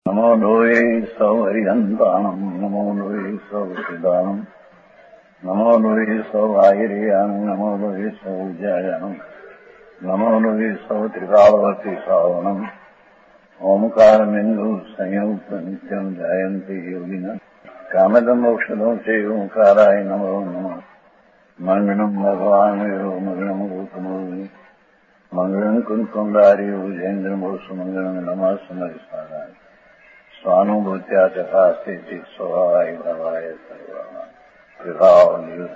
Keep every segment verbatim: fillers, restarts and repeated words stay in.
नमो लोये सौहरिहन्ताणम् नमो लोये सौहृदानम् नमो लोये सौभागिर्यानम् नमो लोये सौजायानम् नमो लोये सौत्रिकावती सावनम् ओंकारमिन्दु संयुक्त नित्यम् जायन्ति योगिनः कामदम् मोक्षदम् च ओंकाराय नमो नमः मङ्गलम् भगवान् वीरो मङ्गलम् रूपमोहि मङ्गलम् कुन्कुण्डारि उजेन्द्रमोसु मङ्गलम् नमः समरिसाराय स्वानुभूत्या तथा स्थिति स्वभावाय भवाय सर्वभाव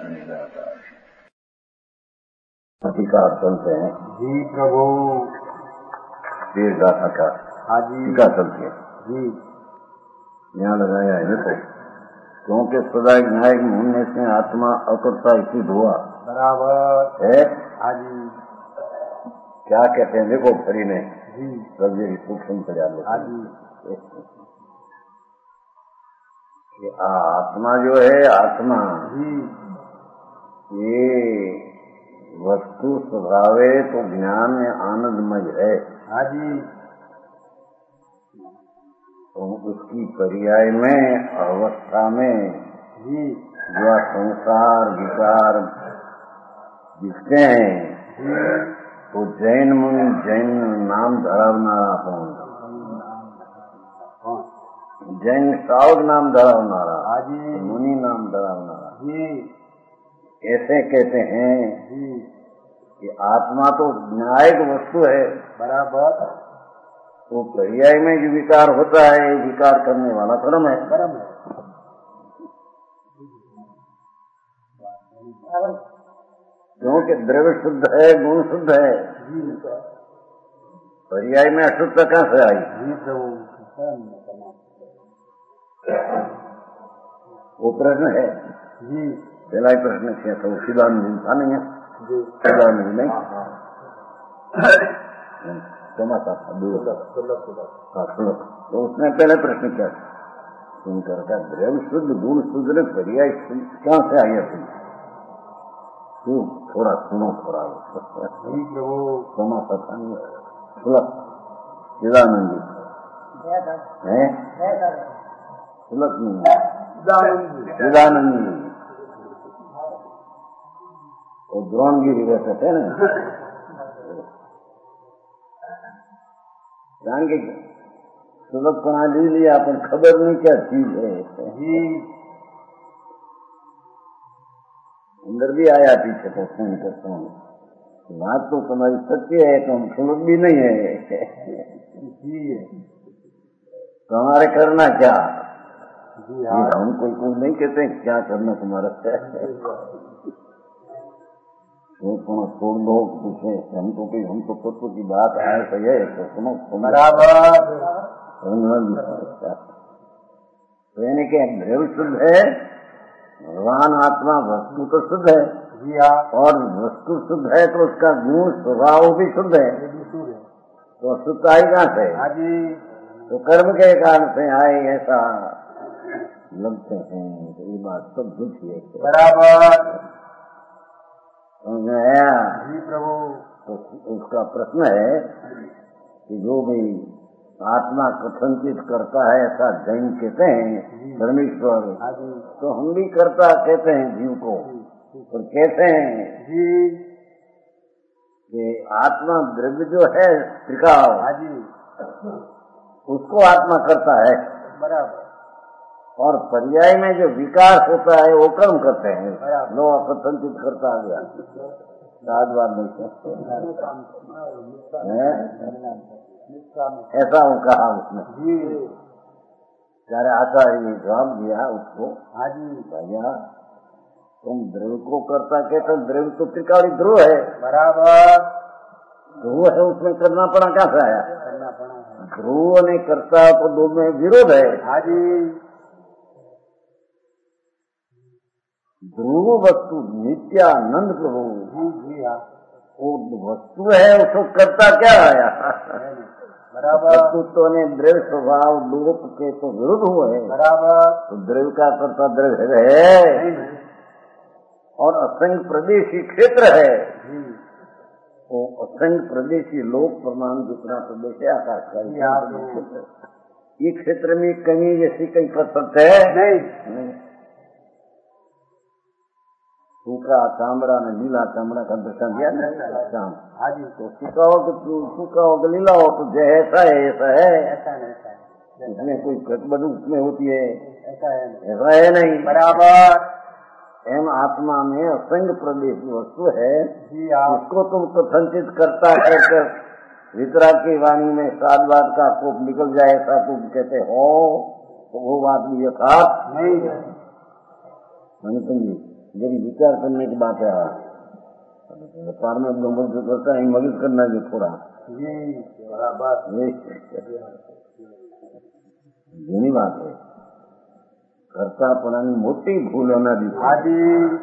अधिकार चलते हैं जी प्रभु वीर गाथा का हाँ जी टीका चलती है जी यहाँ लगाया है देखो क्योंकि सदा न्यायिक होने से आत्मा अकर्ता स्थित हुआ बराबर है। हाँ जी क्या कहते हैं देखो फरी ने जी सब ये सूक्ष्म चढ़ा लो हाँ जी कि आत्मा जो है आत्मा जी ये वस्तु स्वभावे तो ज्ञान में आनंदमय है। हाँ जी तो उसकी पर्याय में अवस्था में जी जो संसार विकार दिखते हैं तो जैन मुनि जैन नाम धरावनारा कौन जैन साउद नाम धरावनारा हाँ जी मुनि नाम धरावनारा जी ऐसे कहते हैं जी कि आत्मा तो न्यायिक वस्तु है बराबर तो पर्याय में जो विकार होता है विकार करने वाला कर्म है कर्म है क्योंकि द्रव्य शुद्ध है गुण शुद्ध है जी पर्याय में अशुद्धता कहाँ से आई जी प्रभु वो प्रश्न है जी पहला ही प्रश्न किया था वो शिवानंद था नहीं है जी शिवानंद नहीं समाता था दूर हाँ सुनो तो उसने पहले प्रश्न किया सुनकर का द्रव्य शुद्ध गुण शुद्ध ने पर्याय कहाँ से आई तुम तू थोड़ा सुनो थोड़ा जी प्रभु समाता था नहीं सुलभ शिवानंद जी है सुलभ नहीं विदानंद जी और द्रोणगिरी रहते थे ना जान के सुलभ प्रणाली लिया अपन खबर नहीं क्या चीज है जी अंदर भी आया पीछे तो फोन करता हूँ बात तो तुम्हारी सत्य है तो हम सुलभ भी नहीं है जी तो हमारे करना क्या जी हाँ हम कोई कोई नहीं कहते क्या करना तुम्हारा वो छोड़ दो पूछे हमको कि हम तो तत्व की बात आए तो ये तो सुनो बराबर तो यानी कि द्रव्य शुद्ध है भगवान आत्मा वस्तु तो शुद्ध है जी हाँ और वस्तु शुद्ध है तो उसका गुण स्वभाव भी शुद्ध है तो अशुद्ध आई कहाँ से हाँ जी तो कर्म के कारण से आए ऐसा लगते हैं तो ये बात सब झूठी है बराबर समझ में आया जी प्रभु तो उसका प्रश्न है कि जो भी आत्मा कथनचित करता है ऐसा जैन कहते हैं परमेश्वर हाँ जी तो हम भी करता कहते हैं जीव को और कहते हैं जी कि आत्मा द्रव्य जो है त्रिकाल हाँ जी उसको आत्मा करता है बराबर और पर्याय में जो विकास होता है वो कर्म करते हैं बराबर। लो कथनचित करता आ गया सात बार नहीं कहते ऐसा वो कहा उसने जी सारे आचार्य ने जवाब दिया उसको हाँ जी भैया तुम द्रव्य को करता कहते द्रव्य तो त्रिकाली ध्रुव है बराबर ध्रुव है उसमें करना पड़ा कहाँ से आया करना पड़ा है ध्रुव ने करता तो दो में विरोध है हाँ जी ध्रुव वस्तु नित्यानंद प्रभु जी जी हाँ वो वस्तु है उसको करता क्या आया बराबर वस्तुत्व ने द्रव्य स्वभाव लोक के तो विरुद्ध हुए बराबर तो द्रव्य का करता द्रव्य है और असंख्य प्रदेशी क्षेत्र है जी वो असंख्य प्रदेशी लोक प्रमाण जितना प्रदेश है आकाश का क्षेत्र ये क्षेत्र में कमी जैसी कहीं कर सकते है नहीं, नहीं। सूखा चामड़ा ने लीला चामड़ा का दर्शन दिया ना शाम। हाँ जी, तो सूखा हो तो सूखा हो तो लीला हो तो जय ऐसा है ऐसा है, ऐसा नहीं, ऐसा है, उसमें कोई गड़बड़ उसमें होती है, ऐसा है, ऐसा है नहीं। बराबर। एम आत्मा में असंग प्रदेश वस्तु है, जी आप उसको तुम कथनचित करता कर वितरा की वाणी में साधवाद का कोप निकल जाए ऐसा तुम कहते हो तो वो बात भी यथार्थ नहीं, नहीं। यदि विचार करने की बात है, व्यापार में ब्रह्म जो करता है मदद करना जो थोड़ा जी बराबर, यही बात है। कर्तापणाની મોટી ભૂલ હોના दी हाँ जी,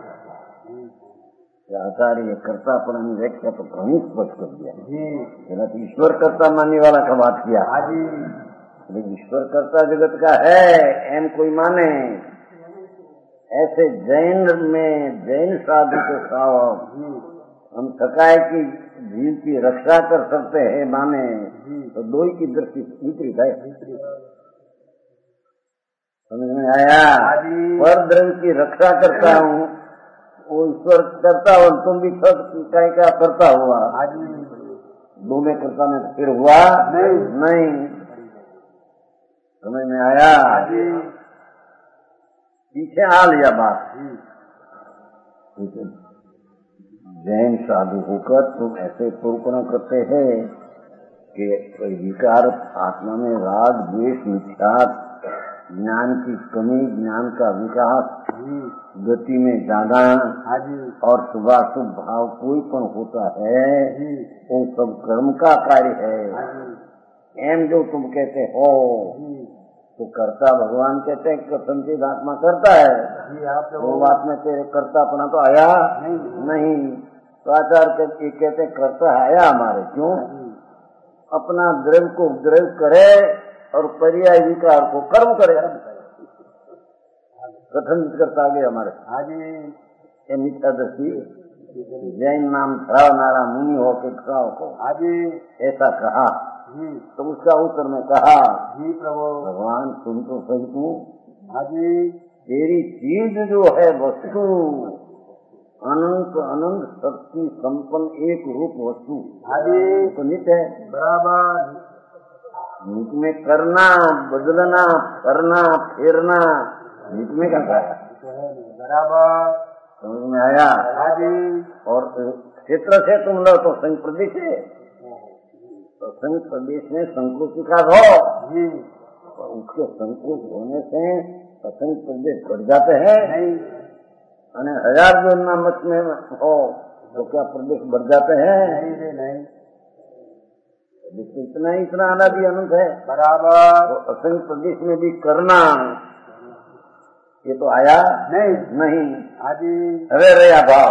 आचार्य कर्तापणाની व्याख्या तो घनी स्पष्ट कर दिया जी है। ईश्वर कर्ता मानने वाला का बात किया, हाँ जी, लेकिन ईश्वर कर्ता जगत का है एम कोई माने, ऐसे जैन में जैन साधु के साथ जी हम थकाए की जीव की रक्षा कर सकते हैं माने जी, तो दो ही की दृष्टि विपरीत है। दूसरी, समझ में आया? हाँ जी, पर द्रव्य की रक्षा करता हूँ वो ईश्वर करता हो, तुम भी कहीं क्या करता हुआ, हाँ जी, दो में करता में फिर हुआ नहीं, नहीं। समझ में आया? हाँ जी, पीछे आ लिया बात। जी जैन साधु होकर तुम ऐसे पूर्ण करते हैं कि विकार आत्मा में राग द्वेष मिथ्यात्व ज्ञान की कमी, ज्ञान का विकास, जी, गति में जाना हाँ जी, और शुभाशुभ भाव कोई पण होता है जी, वो सब कर्म का कार्य है। हाँ जी, एम जो तुम कहते हो जी, तो कर्ता भगवान कहते हैं कि संचित आत्मा करता है, जी आप वो लोग बात में तेरे कर्ता अपना तो आया नहीं, नहीं। तो आचार्य कहते हैं कर्ता आया हमारे, क्यों? जी, अपना द्रव्य को द्रव्य करे और पर्याय विकार को कर्म करे, कथन करता आगे हमारे। हाँ जी, ये मिथ्या दृष्टि जैन नाम धरावनारा मुनि हो के खाओ को हाँ जी, ऐसा कहा। जी, तो उसका उत्तर में कहा जी प्रभु, भगवान सुन तो सही तू, हाँ जी, तेरी चीज जो है वस्तु अनंत अनंत शक्ति संपन्न एक रूप वस्तु, हाँ जी, तो नित्य है। बराबर, नित में करना बदलना करना फेरना नित में करता है, तो है नहीं, बराबर, समझ में आया? हाँ जी, और क्षेत्र से तुम लो तो संघ प्रदेश है, तो संघ प्रदेश में संकुच का हो, जी, तो उसके संकुच होने से संघ प्रदेश बढ़ जाते हैं नहीं, और हजार जो मत में हो तो क्या प्रदेश बढ़ जाते हैं? नहीं रे नहीं, इतना इतना अनादि अनंत है। बराबर, तो असंग प्रदेश में भी करना ये तो आया नहीं, नहीं। हाँ जी, अरे रया भाव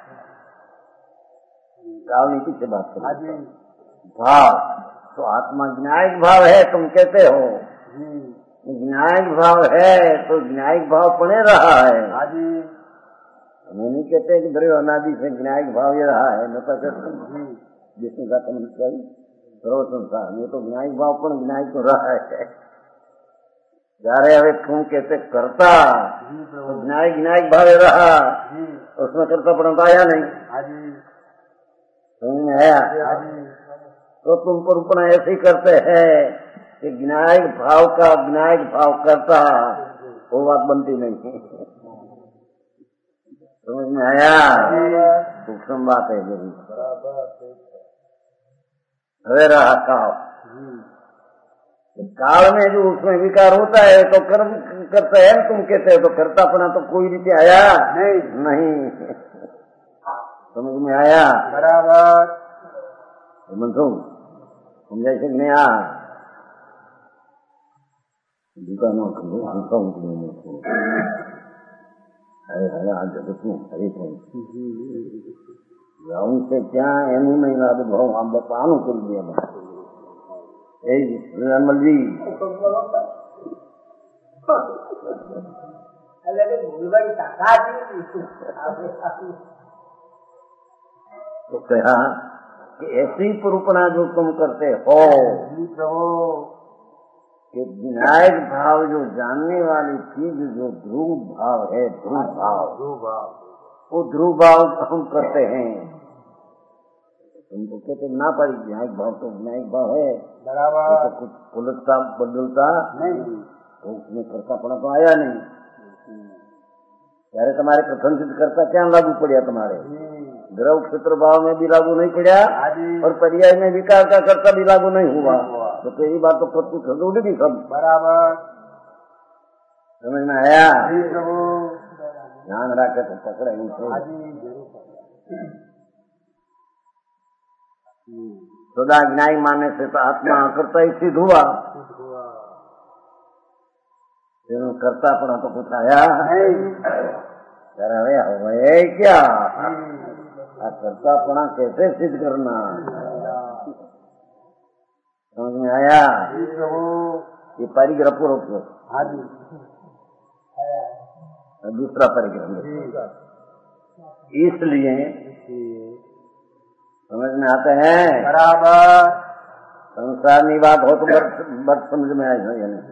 रावनीति से बात हाँ करो। जी, भाव तो आत्मा ज्ञायिक भाव है तुम कहते हो, जी, ज्ञायिक भाव है तो ज्ञायिक भाव बने रहा है। हाँ जी, हमें नहीं कहते कि द्रव्य अनादि से ज्ञायिक भाव ये रहा है, न तो कहते जी, जिसने कहा समझ चाहिए सर्व संसार में तो ज्ञायिक भाव पर ज्ञायिक तो रहा है। जारे હવે तुम कहते करता जी तो प्रभु, ज्ञायिक ज्ञायिक भाव रहा, जी, उसमें करता परंतु आया नहीं, हाँ जी, समझ में आया? हाँ जी, तो तुम पर ऐसे ही करते हैं कि ज्ञायिक भाव का ज्ञायिक भाव करता, वो बात बनती नहीं। समझ में आया? सूक्ष्म बात है जरूर। बराबर, हवे रहा काल, जी, काल में जो उसमें विकार होता है तो कर्म करते हैं, तुम कहते हो तो करता अपना तो कोई रीति आया नहीं, नहीं। समझ में आया? बराबर, मनसू समझाई से नहीं आ दुकानों को अरे हरे आज जगत में हरे राउंड से क्या एनु नहीं लाद भाव हम बतानु कर दिया मैं ए निर्मल जी तो कहा कि ऐसी पुरुपना जो तुम करते हो जी प्रभु, कि विनायक भाव जो जानने वाली चीज जो ध्रुव भाव है, ध्रुव भाव, ध्रुव भाव, वो ध्रुव भाव हम करते हैं। तुमको कहते ना पाई विनायक भाव तो विनायक भाव है बराबर, तो कुछ पुलटता बदलता नहीं, तो उसमें करतापना तो आया नहीं। ત્યારે તમારે પ્રથમ સિદ્ધ કરતા ક્યાં लागू પડ્યા તમાरे? द्रव क्षेत्र भाव में भी लागू नहीं पड़ा और पर्याय में विकार का कर्ता भी लागू नहीं हुआ। तो तेरी बात तो प्रस्तुत हो गई सब बराबर, समझ में आया? प्रभु ध्यान रखे तो पकड़े सदा ज्ञाई मानने से तो आत्मा करता ही सिद्ध हुआ, करता पड़ा तो कुछ आया अरे हवे क्या करतापना कैसे सिद्ध करना? समझ में आया? ये परिग्रह पूर्वक दूसरा परिग्रह, इसलिए समझ में आते हैं बराबर, संसार की बात हो तो बट समझ में आए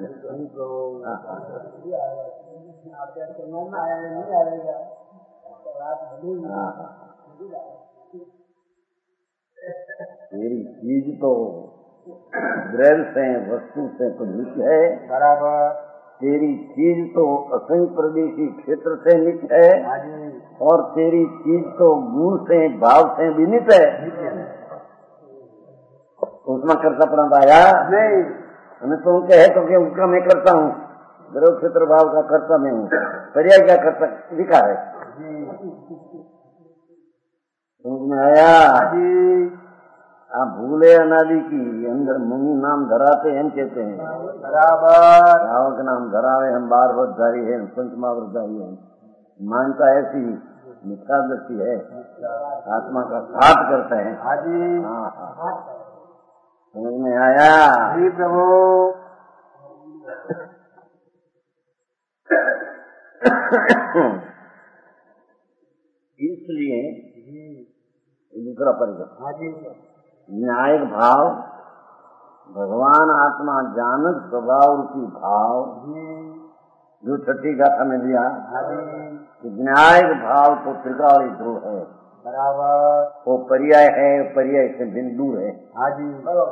तेरी चीज तो द्रव्य से वस्तु से तो नित्य है बराबर, तेरी चीज तो असंग प्रदेशी क्षेत्र से नित्य है और तेरी चीज तो गुण से भाव से भी नित्य है। उसमें करता पड़ा आया नहीं, हमें तुम कहे तो कि उसका मैं करता हूँ, द्रव क्षेत्र भाव का करता मैं हूँ, पर्याय क्या करता विकार है। समझ में आया? आप भूले अनादि की अंदर मुनि नाम धराते हम कहते हैं बराबर, रावक नाम धरावे हम बार व्रतधारी है, पंचमा व्रतधारी है, मानता ऐसी मिथ्या दृष्टि है, आत्मा का घात करते हैं। हाँ हाँ, समझ में आया? जी प्रभु, इसलिए दूसरा परिग्रह न्यायिक भाव, भगवान आत्मा जानक स्वभाव रूपी भाव जो छठी गाथा में दिया कि न्यायिक भाव तो त्रिकाली ध्रुव है बराबर, वो पर्याय है, पर्याय से भिन्न दूर है। हाँ जी,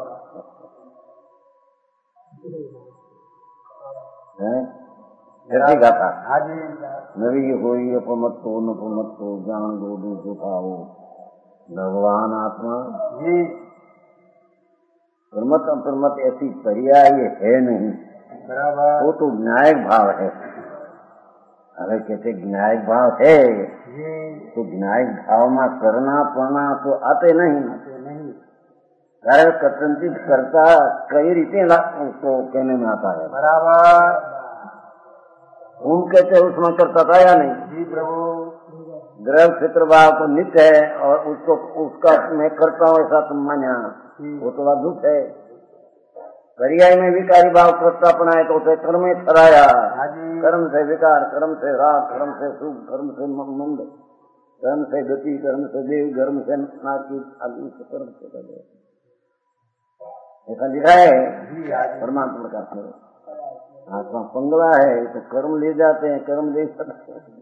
छठी गाथा हाँ जी, नवी होई अपमत्तो नपमत्तो जान दो दो भावो भगवान आत्मा जी, प्रमत अप्रमत ऐसी पर्याय है नहीं बराबर, वो तो न्यायिक भाव है। अगर कहते न्यायिक भाव है तो न्यायिक भाव में करना पड़ना तो आते नहीं, नहीं, कारण कथनचित करता कई रीते उसको कहने में आता है बराबर, हम कहते उसमें करता था या नहीं? जी प्रभु, द्रव क्षेत्र भाव तो नित्य है और उसको उसका मैं करता हूँ ऐसा तुम माना, वो तो अद्भुत है। पर्याय में विकारी भाव करता अपना है तो उसे कर्म में ठहराया, कर्म से विकार, कर्म से राग, कर्म से सुख, कर्म से मंद, कर्म से गति, कर्म से देव, कर्म से नाकी आदि से कर्म से कर ऐसा लिखा है परमात्मा का। आत्मा पंगला है तो कर्म ले जाते हैं, कर्म ले सकते हैं।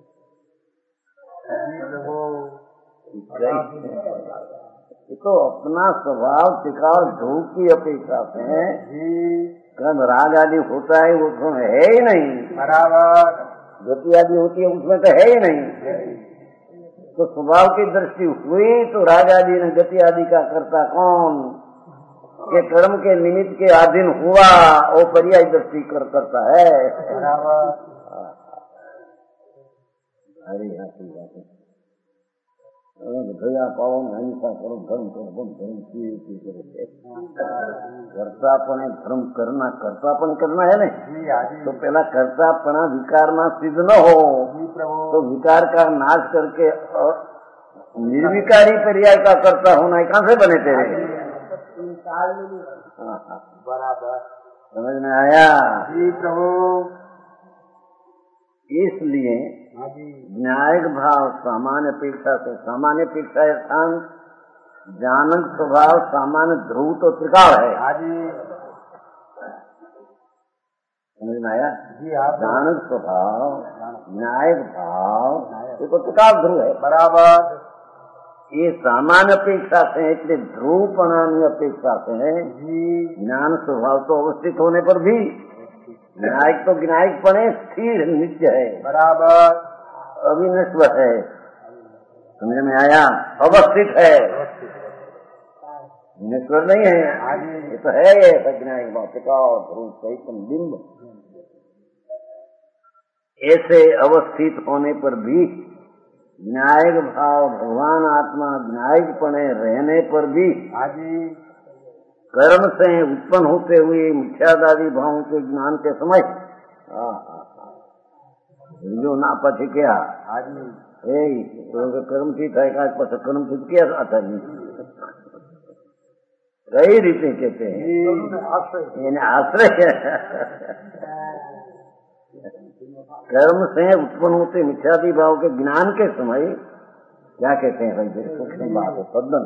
तो अपना स्वभाव टिकाव ध्रुव की अपेक्षा से कर्म राग आदि होता है वो उसमें है ही नहीं, बराबर, गति आदि होती है उसमें तो है ही नहीं। तो स्वभाव की दृष्टि हुई तो राग आदि ने गति आदि का करता कौन? ये कर्म के निमित्त के अधीन हुआ वो पर्याय दृष्टि कर करता है। बराबर, अरे हाँ ठीक है, भैया पाओ अहिंसा करो, धर्म करो, धर्म किए करे कर्तापणे धर्म करना, कर्तापण करना है नहीं तो पहला कर्तापना विकार में सिद्ध न हो तो विकार का नाश करके और निर्विकारी पर्याय का कर्ता होना है कहाँ से बने तेरे? बराबर, समझ में आया? जी प्रभु, इसलिए न्यायिक भाव सामान्य अपेक्षा से, सामान्य अपेक्षा स्थान जानक स्वभाव सामान्य ध्रुव तो त्रिकाल है, समझ में आया? जी हाँ ज्ञान स्वभाव, न्यायिक भाव, ये तो प्रकार ध्रुव है। बराबर। ये सामान्य अपेक्षा से इसलिए ध्रुव प्रणामी अपेक्षा से जी ज्ञान स्वभाव तो अवस्थित होने पर भी न्यायिक तो न्यायिक पने स्थिर नित्य है, बराबर। अविनश्वर है। समझ में आया? अवस्थित है, नश्वर नहीं है। ये तो है ये न्यायिक भाव टिकाव ध्रुव सहित बिंब। ऐसे अवस्थित होने पर भी न्यायिक भाव भगवान आत्मा न्यायिक पने रहने पर भी कर्म से उत्पन्न होते हुए मिथ्यादादी भावों के ज्ञान के समय जो ना पछ क्या कर्म ठीक है का पछ कर्म ठीक किया था जी कई रीते कहते हैं आश्रय कर्म से उत्पन्न होते मिथ्यादि भाव के ज्ञान के समय क्या कहते हैं भाई? सूक्ष्म बात है सदन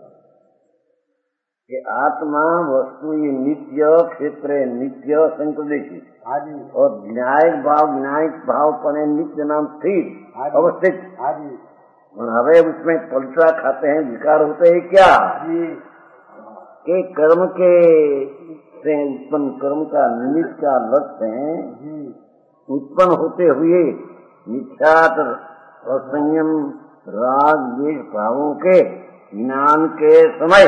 कि आत्मा वस्तु ये नित्य क्षेत्र नित्य संप्रदेशी और न्यायिक भाव न्यायिक भाव पने नित्य नाम स्थिर अवस्थित। और हमें उसमें पलटा खाते हैं विकार होते हैं क्या कि कर्म के से उत्पन्न कर्म का निमित्त का लक्ष्य है उत्पन्न होते हुए मिथ्यात असंयम राग द्वेष भावों के ज्ञान के समय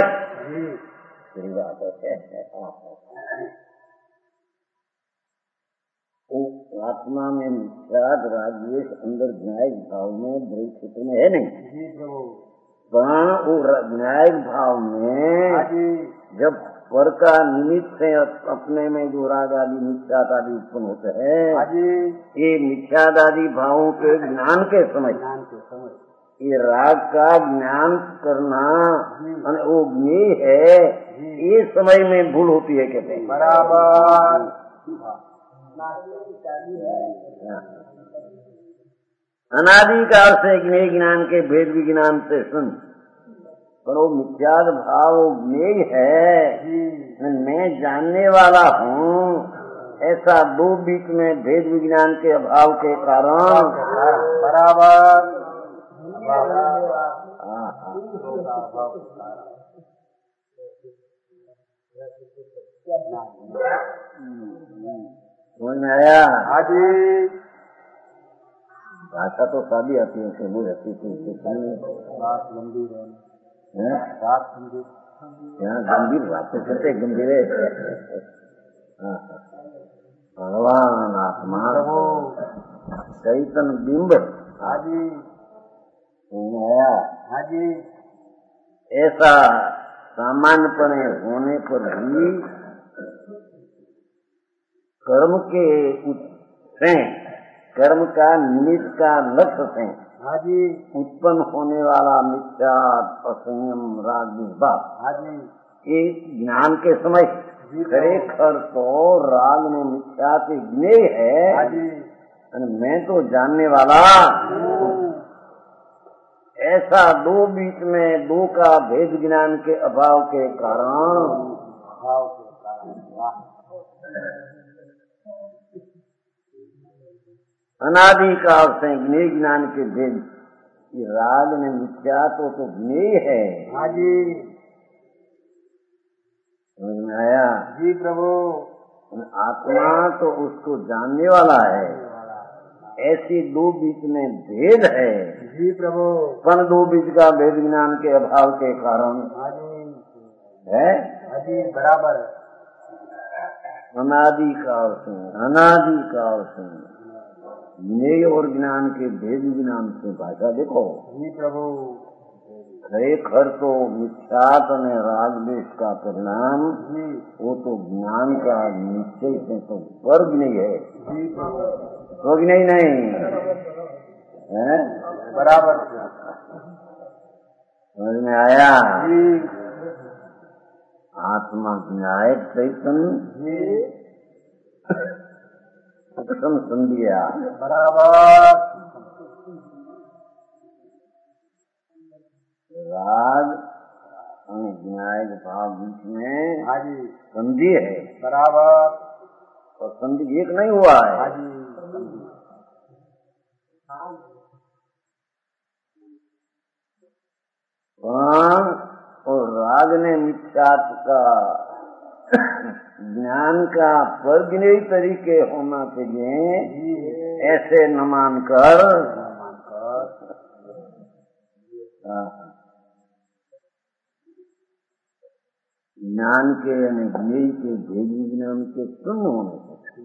आत्मा में मिथ्यात राग द्वेष अंदर न्यायिक भाव में द्वैत क्षेत्र में है नहीं। वो न्यायिक भाव में जब पर का निमित्त से अपने में जो राग आदि मिथ्यात आदि उत्पन्न होते हैं ये मिथ्यात आदि भावों के ज्ञान के समय ये राग का ज्ञान करना वो ज्ञेय है। ये समय में भूल होती है कहते हैं। बराबर। अनादि काल से ज्ञेय ज्ञान के भेद विज्ञान से सुन पर वो मिथ्याद भाव ज्ञेय है मैं जानने वाला हूँ ऐसा दो बीच में भेद विज्ञान के अभाव के कारण बराबर। समझ में आया? हाजी। भाषा तो सादी आती है वो रहती थी बात गंभीर है बात गंभीर यहाँ गंभीर बातें करते गंभीर है। भगवान आत्मा चैतन्य बिंब हाजी आया हाजी ऐसा सामान्यपने होने पर भी कर्म के से कर्म का निमित्त का लक्ष्य से हाजी उत्पन्न होने वाला मिथ्या असंयम राग विभाग ये ज्ञान के समय खरेखर तो राग में मिथ्या के ज्ञेय है मैं तो जानने वाला ऐसा दो बीच में दो का भेद ज्ञान के अभाव के कारण अनादि काल से ज्ञेय ज्ञान के भेद राग में मिथ्या तो तो ज्ञेय है। हाजी समझ में आया? जी प्रभु। आत्मा तो उसको जानने वाला है ऐसी दो बीच में भेद है। जी प्रभु। पर दो बीच का भेद ज्ञान के अभाव के कारण है। हाजी बराबर। अनादि काल से अनादि काल से ज्ञेय और ज्ञान के भेद ज्ञान से भाषा देखो। जी प्रभु। खरेखर तो मिथ्यात में राग द्वेष का परिणाम वो तो ज्ञान का निश्चय से तो वर्ग नहीं है। जी प्रभु। वर्ग नहीं नहीं है बराबर। समझ में आया? जी। आत्मा न्याय चैतन्य संधिया बराबर। राग और न्याय भाव बीच में हाजी संधि है बराबर। और संधि एक नहीं हुआ है। हाँ जी। प्राण और राग ने मिथ्यात्व का ज्ञान का परगिने तरीके होना चाहिए, ऐसे न मानकर ज्ञान के यानी ज्ञेय के भेद विज्ञान के शून्य होने से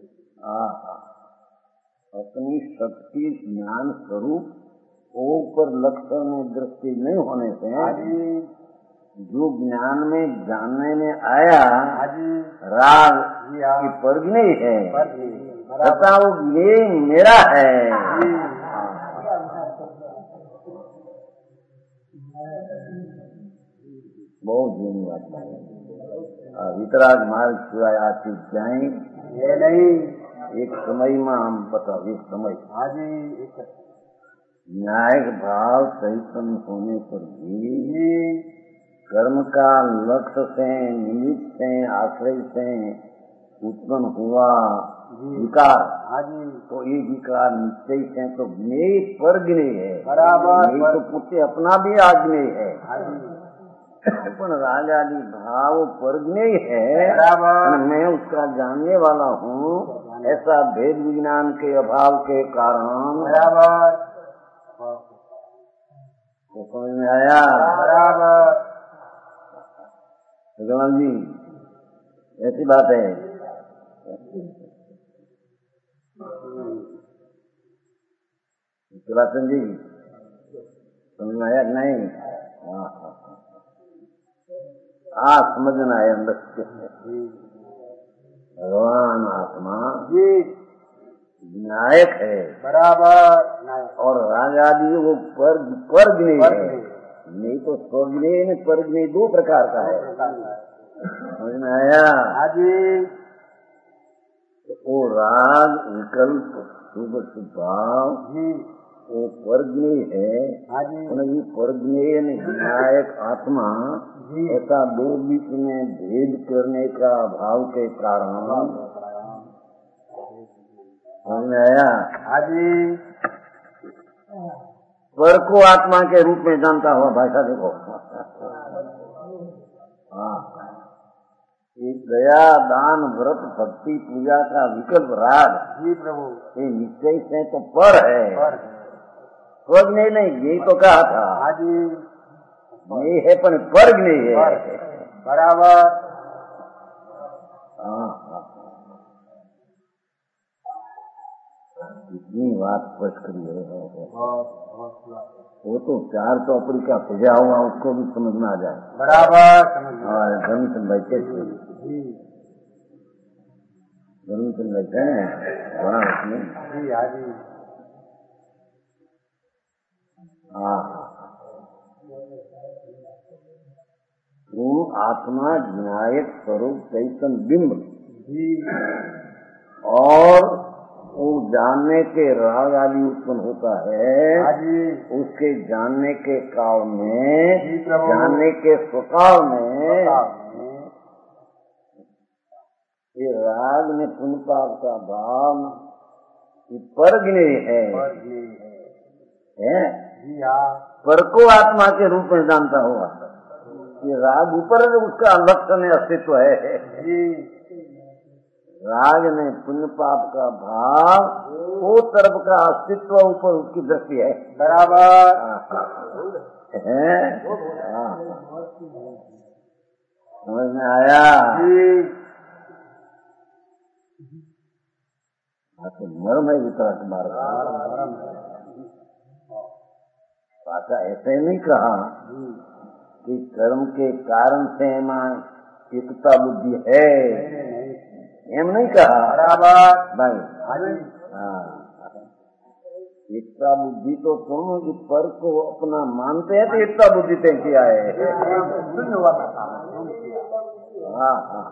अपनी शक्ति ज्ञान स्वरूप ऊपर लक्षण में दृष्टि नहीं होने से जो ज्ञान में जानने में आया राग की परगिने है तथा वो ये मेरा है। बहुत जीनी बात है। वितराग मार्ग सिवाय आती जाए ये नहीं, एक समय में हम बता एक समय हाजी न्यायिक भाव चैतन होने पर भी कर्म का लक्ष्य से निमित्त से आश्रय से उत्पन्न हुआ विकार, हाजी तो ये विकार निश्चय से तो ज्ञेय पर ज्ञेय है बराबर, नहीं तो पुत्र अपना भी आज्ञेय है। हाजी पण राग आदि भाव पर ज्ञेय है बराबर, मैं उसका जानने वाला हूँ, ऐसा भेद विज्ञान के अभाव के कारण बराबर वो समझ में आया। बराबर भगवान जी ऐसी बात है। शिवराजन जी समझ में आया कि नहीं? हाँ हाँ हाँ समझना है अंदर से भगवान आत्मा जी नायक है बराबर, और राग आदि वो पर पर ज्ञेय है, नहीं तो स्वज्ञेय ने पर ज्ञेय दो प्रकार का है। समझ में आया? हाजी वो राग विकल्प शुभ स्वभाव जी वो पर ज्ञेय है, हाजी पर ज्ञेय नायक आत्मा जी ऐसा दो बीच में भेद करने का भाव के कारण समझ में आया? हाजी पर को आत्मा के रूप में जानता हुआ भाषा देखो। हाँ एक दया दान व्रत भक्ति पूजा का विकल्प राग जी प्रभु ये निश्चय से तो पर है, पर स्वर्ग नहीं नहीं यही तो कहा था। हाजी ये है पर वर्ग नहीं है। बराबर हाँ हाँ इतनी बात स्पष्ट करी है। वो तो चार चौपड़ी का पूजा हुआ उसको भी समझ में आ जाए। बराबर समझ और धर्म से बैठे थे धर्म से बैठे बड़ा उसमें जी हाजी हाँ वो आत्मा न्यायिक स्वरूप चैतन बिंब जी और वो जानने के राग आदि उत्पन्न होता है, हाजी उसके जानने के काल में जी प्रभु जानने के स्वकाल में ये राग में पुण्य पाप का भाव पर ज्ञेय है, पर जी है? जी हाँ पर को आत्मा के रूप में जानता हुआ ये राग ऊपर उसका लक्षण अस्तित्व है। जी राग में पुण्य पाप का भाव वो तरफ का अस्तित्व ऊपर उसकी दृष्टि है। बराबर है समझ में आया? जी तो मर्म है वितरक मार्ग पासा ऐसे नहीं कहा कि कर्म के कारण से मां एकता बुद्धि है, एम नहीं कहा। बराबर नहीं हाँ एकता बुद्धि तो तुम इस पर को अपना मानते हैं तो एकता बुद्धि तय किया है। हाँ हाँ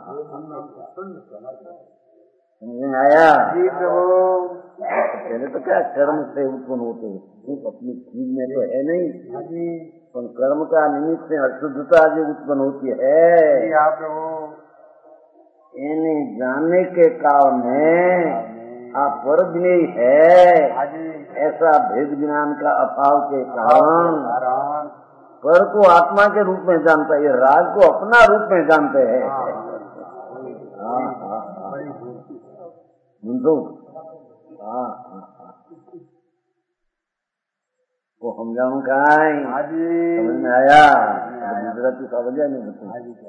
समझ में आया? जी प्रभु पहले तो क्या कर्म से उत्पन्न होते हैं अपनी चीज में तो है नहीं, हाजी पर कर्म का निमित्त से अशुद्धता जो उत्पन्न होती है जी हाँ प्रभु इन्हें जानने के काल में आप वर्गनीय है, ऐसा भेद ज्ञान का अभाव के कारण पर को आत्मा के रूप में जानता है, राग को अपना रूप में जानते हैं। हाँ हाँ हाँ वो हम जाऊँ कहाँ समझ में आया? गुजराती समझ नहीं होती।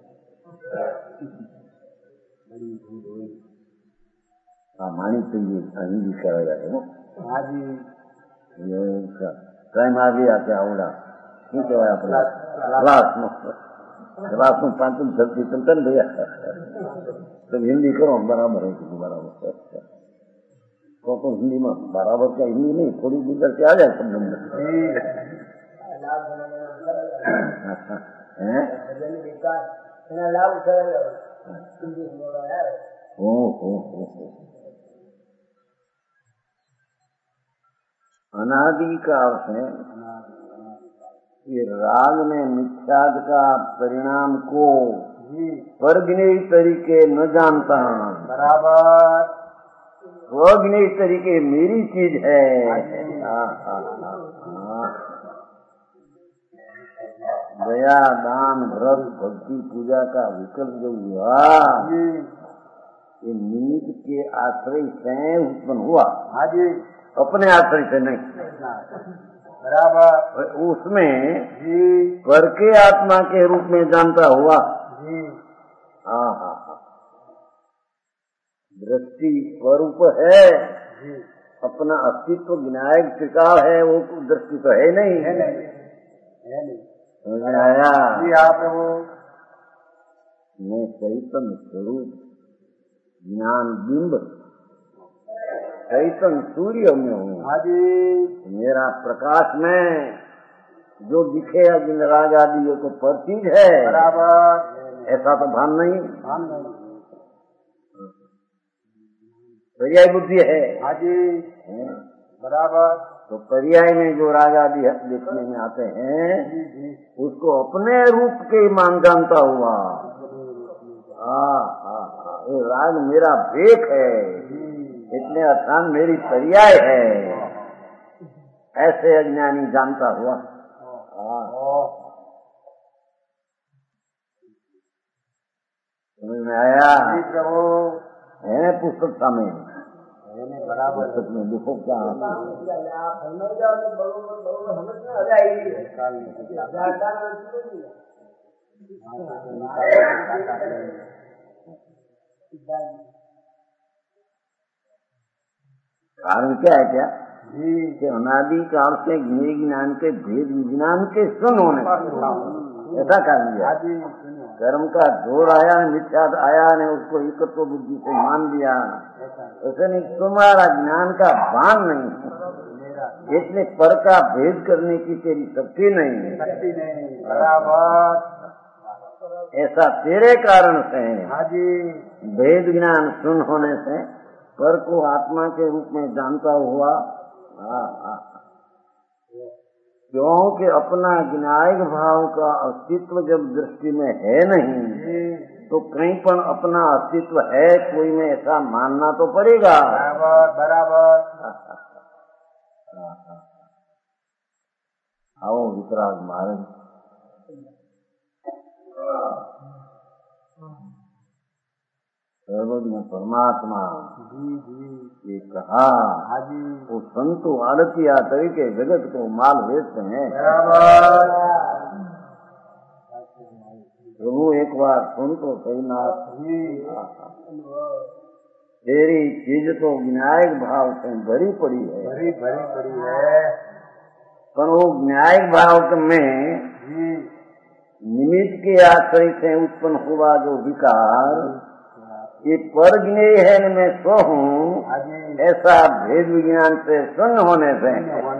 हाँ मानी चाहिए हिंदी करा जाए ना। टाइम आ गया क्या आवड़ा શું કહેવાય આપણા ક્લાસનું ક્લાસનું પાંચમ ધરતી ચલતા ને ભૈયા તો હિન્દી કરો બરાબર है कि बराबर तो तो हिंदी में बराबर क्या हिंदी नहीं थोड़ी गुजर के आ जाए सब नंबर अनादि का अर्थ है ये राग में मिथ्याद का परिणाम को वर्गनीय तरीके न जानता बराबर वर्गनीय तरीके मेरी चीज है। दया दान व्रत भक्ति पूजा का विकल्प जो हुआ ये नीत के आश्रय से उत्पन्न हुआ, अपने आश्रय से नहीं बराबर। उसमें पर के आत्मा के रूप में जानता हुआ हाँ हाँ हाँ दृष्टि स्वरूप है, अपना अस्तित्व विनायक त्रिकाल है, वो दृष्टि तो है नहीं है नहीं समझ आया? मैं चैतन्य स्वरूप ज्ञान बिंब चैतन्य सूर्य में हूँ। मेरा प्रकाश में जो दिखे जिन राग आदि को प्रतीत है बराबर, ऐसा तो भान नहीं भान नहीं पर्याय बुद्धि है बराबर। तो पर्याय में जो राग आदि देखने में आते हैं उसको अपने रूप के मान जानता हुआ हाँ हाँ हाँ ये राग मेरा भेद है, इतने अर्थान मेरी पर्याय है, ऐसे अज्ञानी जानता हुआ समझ में आया? है पुस्तक सामने बराबर पुस्तक में लिखो क्या कारण क्या है क्या कि अनादि काल से ज्ञेय ज्ञान के भेद विज्ञान के सुन होने ऐसा कारण है। कर्म का जोर आया ने मिथ्याद आया ने उसको एकत्व बुद्धि से मान लिया, ऐसे नहीं तुम्हारा ज्ञान का भान नहीं, इसलिए पर का भेद करने की तेरी शक्ति नहीं बराबर। ऐसा तेरे कारण से भेद ज्ञान सुन होने से पर को आत्मा के रूप में जानता हुआ क्योंकि अपना विनायक भाव का अस्तित्व जब दृष्टि में है नहीं तो कहीं पर अपना अस्तित्व है कोई में ऐसा मानना तो पड़ेगा बराबर बराबर। आओ वितराग महाराज सर्वज्ञ परमात्मा ये कहा वो संतो आड़तिया तरीके जगत को माल बेचते हैं। प्रभु एक बार सुन तो सही नाथ तेरी चीज तो विनायक भाव से भरी पड़ी है भरी भरी पड़ी है, पर वो विनायक भाव में निमित्त के आश्रय से उत्पन्न हुआ जो विकार ये पर ज्ञेय है न मैं सो हूँ, ऐसा भेद विज्ञान से शून्य होने से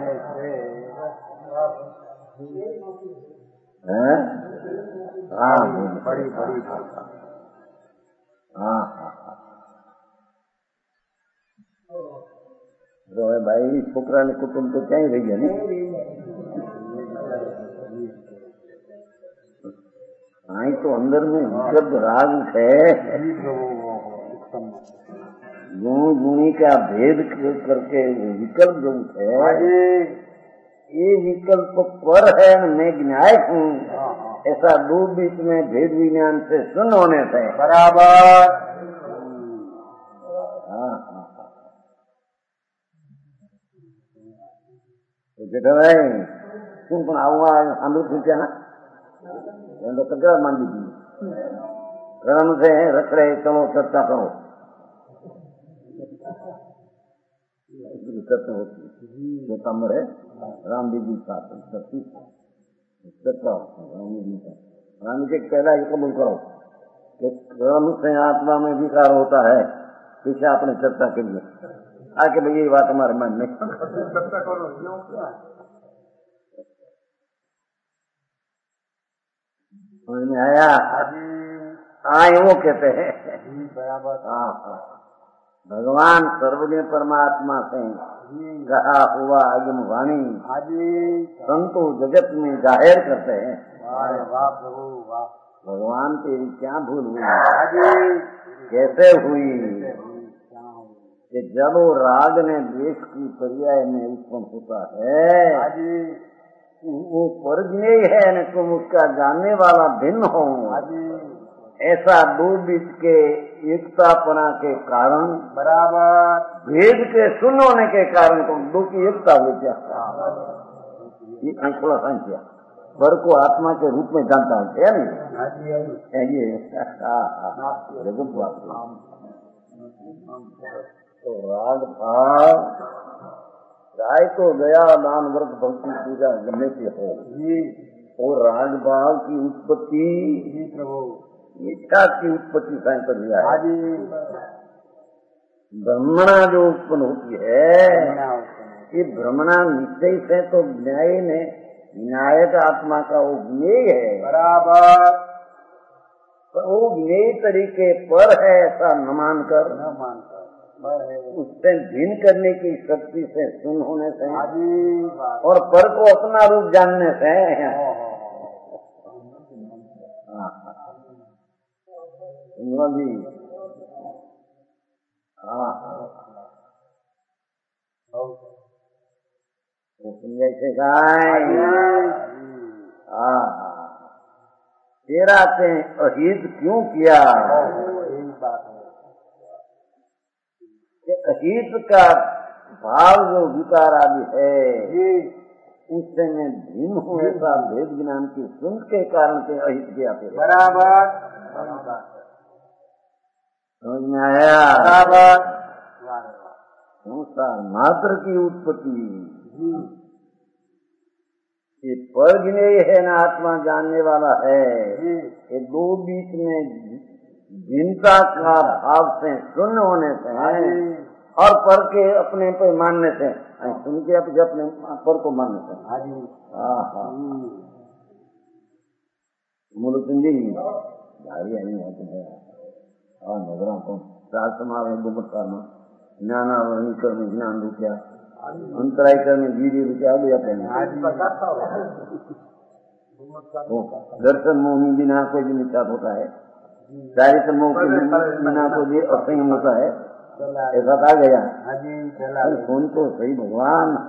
हाँ बड़ी बड़ी हाँ तो भाई छोकरा ने कुटुंब तो क्या ही रही है नहीं तो अंदर में विकल्प राग है, गुण गुणी का भेद करके विकल्प जो है, ये विकल्प पर है, मैं ज्ञायक हूँ, ऐसा दो बीच में भेद विज्ञान से सुन होने से बराबर। हाँ हाँ तो बेटा भाई तुम पण आऊंगा हम लोग ठीक है ना, तो कगड़ा मान लीजिए क्रम से रख रहे, चलो चर्चा करो, चर्चा होती जो कमर है राम जी साथ सच्ची चर्चा राम जी का राम जी पहला ये कबूल करो कि क्रम से आत्मा में विकार होता है, पीछे आपने चर्चा करिए आके भाई ये बात हमारे मन में चर्चा करो समझ में आया। आए वो कहते हैं बराबर। हाँ हाँ भगवान सर्वज्ञ परमात्मा से कहा हुआ अगम वाणी संतो जगत में जाहिर करते हैं। वाह प्रभु वाह। भगवान तेरी क्या भूल हुई, कैसे हुई कि जब वो राग ने द्वेष की पर्याय में उत्पन्न होता है, वो परज्ञेय है न तुम उसका जानने वाला भिन्न हो, ऐसा दो बीच के एकतापना के कारण बराबर भेद के सुन होने के कारण तुम दो की एकता हो क्या, ये थोड़ा संख्या पर को आत्मा के रूप में जानता है नहीं ये तो राग भाव चाहे तो दया दान व्रत भक्ति पूजा करने की हो, और राग भाव की उत्पत्ति प्रभु इच्छा की उत्पत्ति साई पर हुआ है। ब्रह्मणा जो उत्पन्न होती है, ये भ्रमणा निश्चय से तो न्याय ने न्यायक आत्मा का वो ज्ञेय है बराबर, पर वो ज्ञेय तरीके पर है ऐसा न मानकर न मानकर उससे भिन्न करने की शक्ति से सुन होने से और और पर को अपना रूप जानने से जी हाँ जैसे गाय हाँ तेरा से अहित क्यों किया, अहित का भाव जो विकार आदि है उससे मैं भिन्न हूँ, ऐसा भेद ज्ञान की सुन के कारण से अहित किया बराबर। समझ में आया। बराबर संसार मात्र की उत्पत्ति ये पर ज्ञेय है ना आत्मा जानने वाला है, ये दो बीच में भिन्नता का भाव से शून्य होने से है और पर के अपने पे मानने से, सुन के अपने अपने पर को मानने से। हाँ हाँ मूल सिंधी भाई आई होते हैं और नजरों को चार समावे गुमट करना ज्ञान वही कर्म ज्ञान रुपया अंतराय कर्म धीरे रुपया भी अपने दर्शन मोह बिना कोई भी निश्चात होता है, चारित्र मोह के बिना को भी असंयम होता है, ऐसा आ गया सुन तो सही भगवान।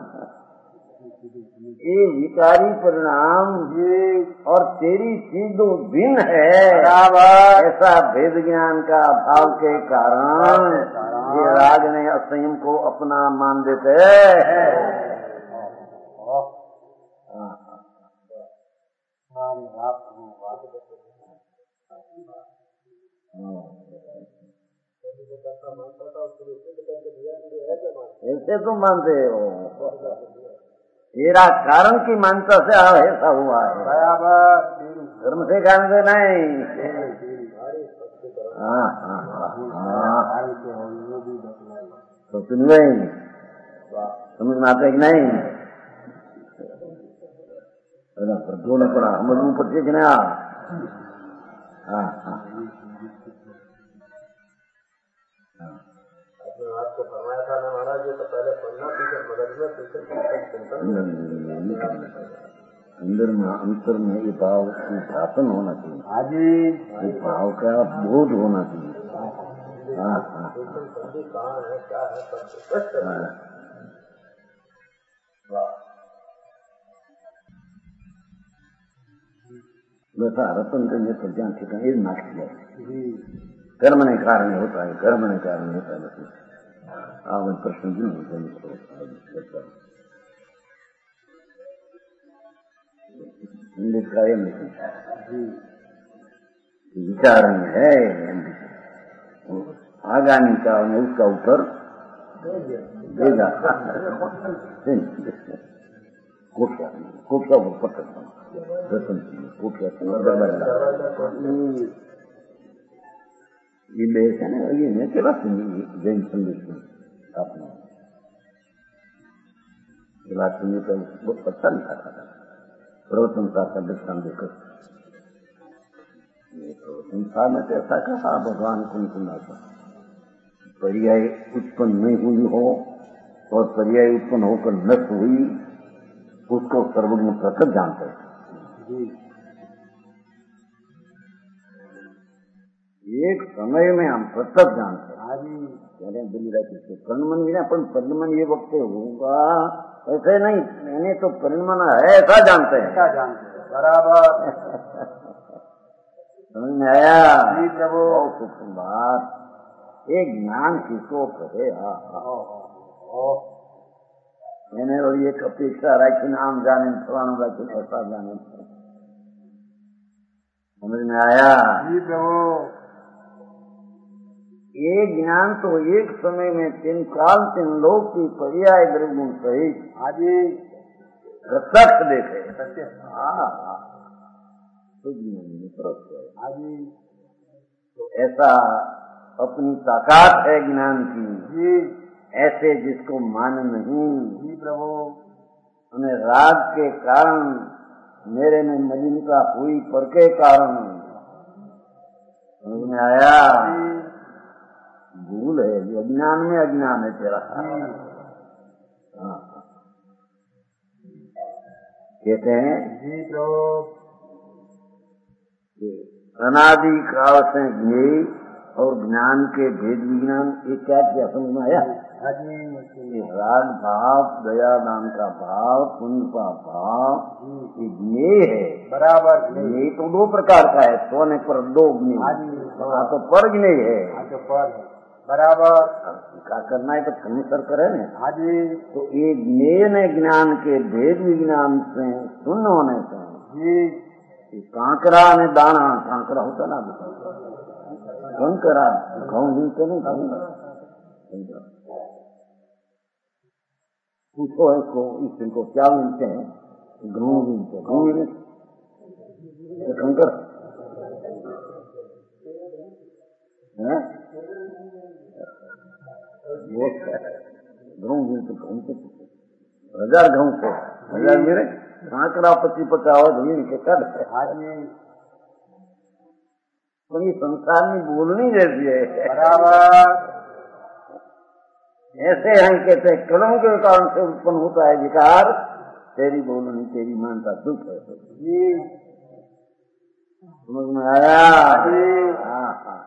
ये विकारी परिणाम और तेरी चीज भिन्न है, ऐसा भेद ज्ञान का भाव के कारण ये राग ने असंयम को अपना मान देते हैं। ऐसे तो मानते हो, तेरा कारण की मानता से ऐसा हुआ है, धर्म से कारण से नहीं। हाँ हाँ हाँ तो सुन गई, समझ में आता कि नहीं? दोनों पड़ा हम ऊपर सीखने आ। हाँ हाँ आपको फरमाया था ना महाराज, ये तो पहले पढ़ना पीछे मदद में पीछे चिंतन अंदर में अंतर में ये भाव की भाषण होना चाहिए। हाँ जी। ये भाव का बोध होना चाहिए। हाँ हाँ वैसा रतन करने पर ज्ञान ठिकाना ये नाश किया। कर्म ने कारण होता है, कर्म ने कारण होता है। आप प्रश्न भी कायम विचार में है आगामी काल में उसका उत्तर देगा। कोठा कोठा पकड़ ये देश है ना, ये नहीं चला सुनिए जैन संदेश में आपने ये बात सुनिए तो बहुत अच्छा लिखा था। प्रवचन का दृष्टान देकर संसार में तो ऐसा कहा भगवान कुन कुनासा पर्याय उत्पन्न नहीं हुई हो और पर्याय उत्पन्न होकर नष्ट हुई, उसको सर्वज्ञ प्रकट जानते हैं। एक समय में हम प्रकट जानते हैं। दिल्ली रहती परिणमन बिना पर परिणमन ये वक्त होगा ऐसे नहीं, मैंने तो परिणमन है ऐसा जानते हैं। ऐसा जानते हैं बराबर। समझ में आया जी प्रभु। सूक्ष्म बात एक ज्ञान किसको कहे। मैंने और एक अपेक्षा रखी नाम जाने फलाना रखी ऐसा जाने। समझ में आया जी प्रभु। ये ज्ञान तो एक समय में तीन काल तीन लोक की पर्याय द्रव्यों सहित आदि प्रत्यक्ष देखे। हाँ आदि तो ऐसा अपनी ताकत है ज्ञान की जी, ऐसे जिसको मान नहीं जी प्रभु। उन्हें राग के कारण मेरे में मलिनता हुई पर के कारण समझ में आया भूल है। अज्ञान में अज्ञान है तेरा। हाँ कहते हैं जी प्रभु अनादि काल से ज्ञेय और ज्ञान के भेद विज्ञान ये क्या क्या समझ में आया। राग भाव दया दान का भाव पुण्य का भाव ये ज्ञेय है बराबर। ज्ञेय तो दो प्रकार का है, सोने पर दो ज्ञेय तो पर ज्ञेय है बराबर। क्या करना है तो खनिसर करे ना। हाँ जी तो ये ज्ञेय ने ज्ञान के भेद विज्ञान से शून्य होने से जी कांकरा ने दाना कांकरा होता ना कंकरा गाँव मिलते नहीं गाँव पूछो इसको इसको क्या मिलते हैं गाँव मिलते गाँव मिलते कंकर है गाँव मिलते गाँव से हजार गाँव से हजार मेरे कांकरा पति पचाओ जमीन के कद तो ये संसार में बोलनी जैसी है बराबर। ऐसे हैं कहते कर्मों के कारण से उत्पन्न होता है विकार, तेरी बोलनी तेरी मानता दुख है जी। समझ में आया जी। हाँ हाँ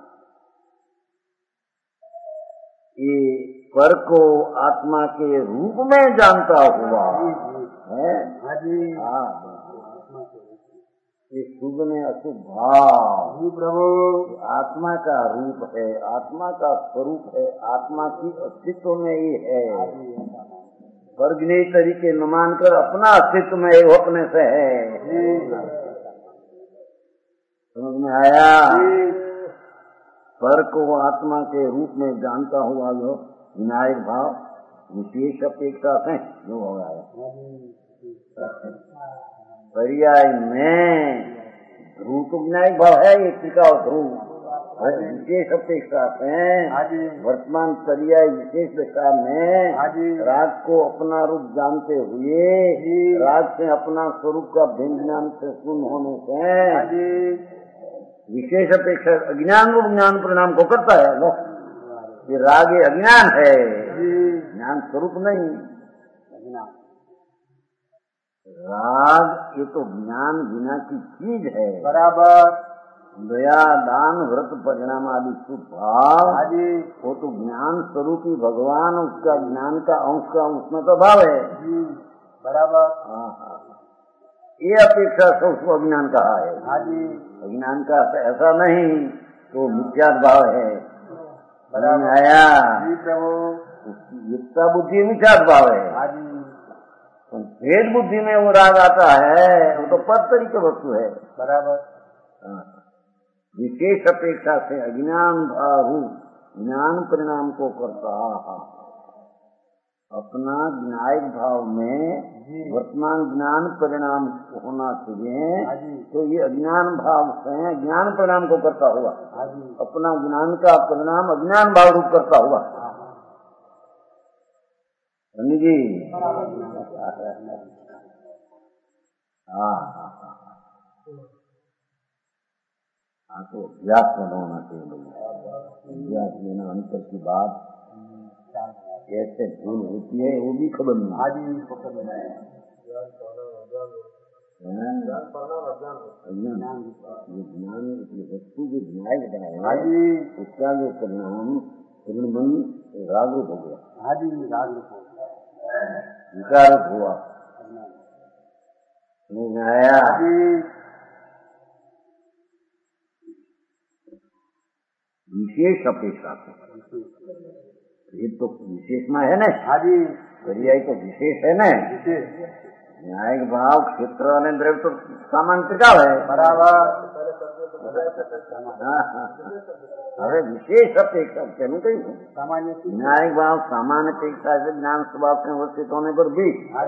ये पर को आत्मा के रूप में जानता हुआ है हाँ ये शुभ में अशुभ भाव प्रभु आत्मा का रूप है, आत्मा का स्वरूप है, आत्मा की अस्तित्व में ये है। वर्गनीय तरीके न मानकर अपना अस्तित्व में वो अपने से है। समझ में आया। पर को आत्मा के रूप में जानता हुआ जो विनायक भाव विशेष अपेक्षा से जो हो आया पर्याय में ध्रुव तो विनायक भाव है ये टीका और ध्रुव विशेष अपेक्षा से वर्तमान पर्याय विशेष दशा में राग को अपना रूप जानते हुए राग से अपना स्वरूप का भिन्न ज्ञान से शून्य होने से विशेष अपेक्षा अज्ञान रूप ज्ञान परिणाम को करता है। लो ये राग ये अज्ञान है, ज्ञान स्वरूप नहीं। राग ये तो ज्ञान बिना की चीज है। बराबर। दया दान व्रत परिणाम आदि शुभ भाव हाजी। वो तो ज्ञान स्वरूपी भगवान, उसका ज्ञान का अंश का उसमें तो भाव है। जी बराबर। हाँ हाँ, ये अपेक्षा से उसको अज्ञान कहा है। हाजी। अज्ञान का ऐसा नहीं तो मिथ्यात्व भाव है। बराबर। आया जी प्रभु। उसकी युक्ता बुद्धि मिथ्यात्व भाव है। हाजी। भेद बुद्धि में वो राग आता है, वो तो पद तरीके वस्तु है। बराबर। विशेष अपेक्षा से अज्ञान भाव ज्ञान परिणाम को करता अपना ज्ञायक भाव में वर्तमान ज्ञान परिणाम होना चाहिए। तो ये अज्ञान भाव से ज्ञान परिणाम को करता हुआ अपना ज्ञान का परिणाम अज्ञान भाव रूप करता हुआ जी। हाँ हाँ हाँ हाँ, तो अभ्यास में होना चाहिए। अभ्यास लेना अंतर की बात कैसे भूल होती है वो भी खबर नहीं। अज्ञान ज्ञान वस्तु जो न्याय बनाया उसका जो परिणाम परिणमन राग रूप हो गया। राग रूप विकार हुआ आया। विशेष अपेक्षा से ये तो विशेष में है ना। पर्याय तो विशेष है ना। न्यायिक भाव क्षेत्र वाले द्रव्य तो सामान्य टिकाव है। बराबर। अरे विशेष अपेक्षा कहूँ कहीं सामान्य न्यायिक भाव सामान्य अपेक्षा से ज्ञान स्वभाव से अवस्थित होने पर भी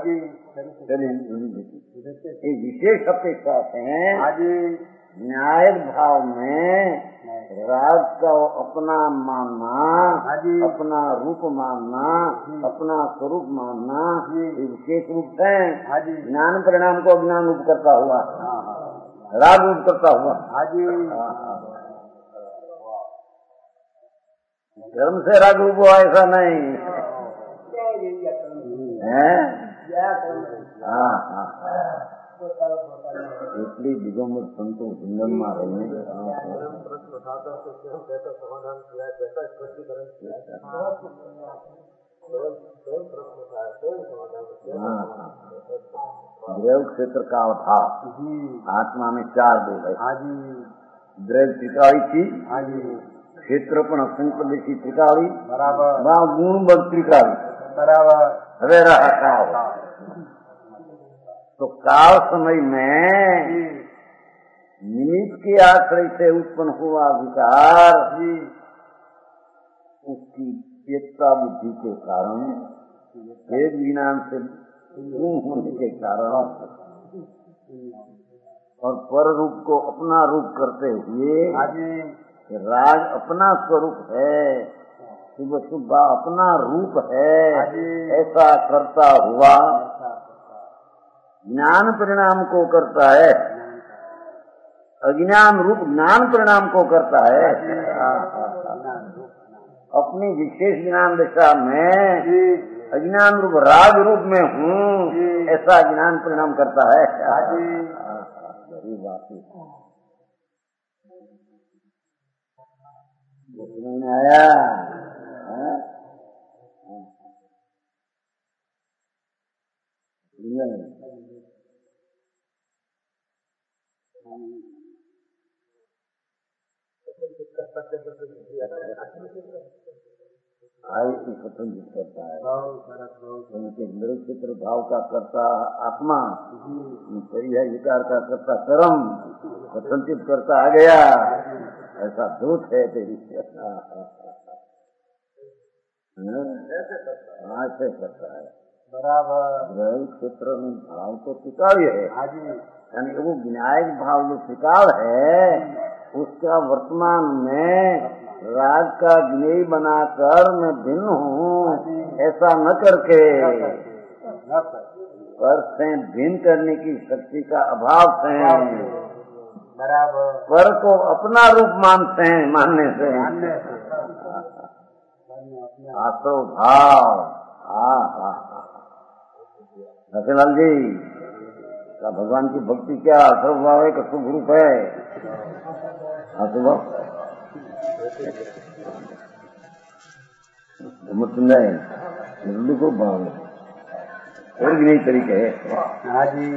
ये विशेष अपेक्षा से न्यायिक भाव में राग का अपना मानना, अपना रूप मानना, अपना स्वरूप मानना ये विशेष रूप है। ज्ञान परिणाम को अज्ञान रूप करता हुआ राग रूप करता हुआ कर्म से राग रूप हुआ ऐसा नहीं है। हाँ हाँ इसलिए दिगंबर संतों जंगल में रहे समाधान किया जैसा स्पष्टीकरण किया द्रव्य क्षेत्र का अभाव आत्मा में चार दो है। द्रव्य त्रिकाली थी, क्षेत्र पण असंख्य त्रिकाली बराबर गुण बल त्रिकाली बराबर हवे रहा काल। तो काल समय में निमित्त के आश्रय से उत्पन्न हुआ विकार उसकी एकता बुद्धि के कारण भेद विज्ञान से गुम होने के कारण और पर रूप को अपना रूप करते हुए राग अपना स्वरूप है, शुभ शुभ अपना रूप है, ऐसा करता हुआ ज्ञान परिणाम को करता है। अज्ञान रूप ज्ञान परिणाम को करता है। अपनी विशेष ज्ञान दिशा में अज्ञान रूप राग रूप में हूँ ऐसा ज्ञान परिणाम करता है। बड़ी बात आया आयु स्वतंत्र करता है उनके निरुचित्र भाव का करता आत्मा परिहार विकार का करता कर्म स्वतंत्रित करता आ गया। ऐसा दूत है तेरी ऐसे करता है बराबर। द्रव्य क्षेत्र में भाव तो टिकाव है यानी वो विनायक भाव जो टिकाव है उसका वर्तमान में राग का ज्ञेय बनाकर मैं भिन्न हूँ ऐसा न करके पर से भिन्न करने की शक्ति का अभाव से बराबर पर को अपना रूप मानते हैं मानने से आश्रव भाव। हाँ हाँ नसीलाल जी का भगवान की भक्ति क्या सर्वभाव है, का शुभ रूप है? स्वभाव मृदु को भाव और भी नई तरीके है। हाँ जी,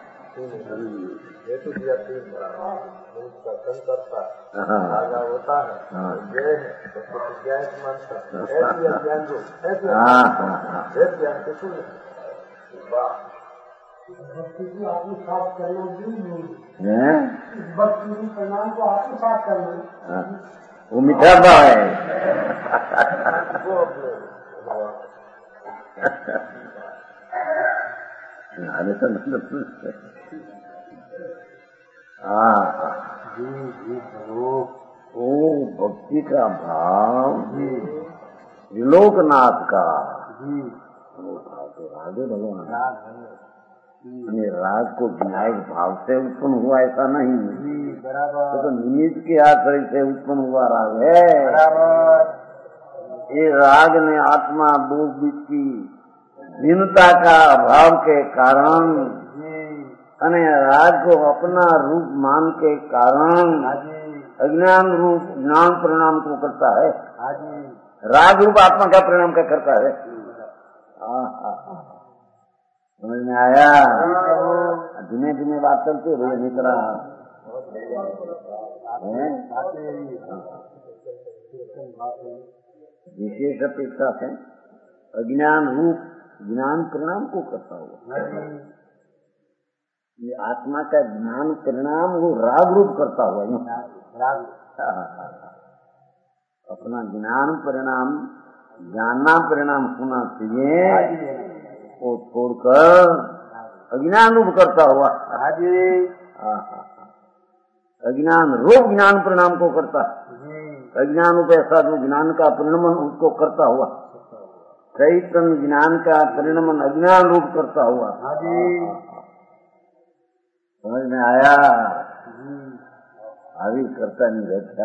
हेतु दिया उसका संकर्ता राजा होता है, जय है तो ज्ञान मानता ऐसी अज्ञान जो ऐसी वेद ज्ञान के शून्य भक्ति को आत्मसात करना भी नहीं, भक्ति प्रणाम को आत्मसात करना वो मीठा भाव है। अरे तो हाँ ओ भक्ति का भाव त्रिलोकनाथ का तो राधे भगवान राग को विनायक भाव से उत्पन्न हुआ ऐसा नहीं, तो, तो निमित्त के आश्रय से उत्पन्न हुआ राग है। ये राग ने आत्मा दो बीच की भिन्नता का अभाव के कारण अने राग को अपना रूप मान के कारण अज्ञान रूप ज्ञान परिणाम को करता है। राग रूप आत्मा का परिणाम क्या करता है? समझ में आया? धीमे धीमे बात चलती है नहीं तरह विशेष अपेक्षा से अज्ञान रूप ज्ञान परिणाम को करता हुआ ये आत्मा का ज्ञान परिणाम वो राग रूप करता हुआ राग अपना ज्ञान परिणाम जानना परिणाम होना चाहिए वो छोड़कर अज्ञान रूप करता हुआ अज्ञान रूप ज्ञान परिणाम को करता अज्ञान रूप ऐसा जो ज्ञान का परिणमन उसको करता हुआ चैतन्य ज्ञान का परिणमन अज्ञान रूप करता हुआ। समझ में आया? अभी करता नहीं रहता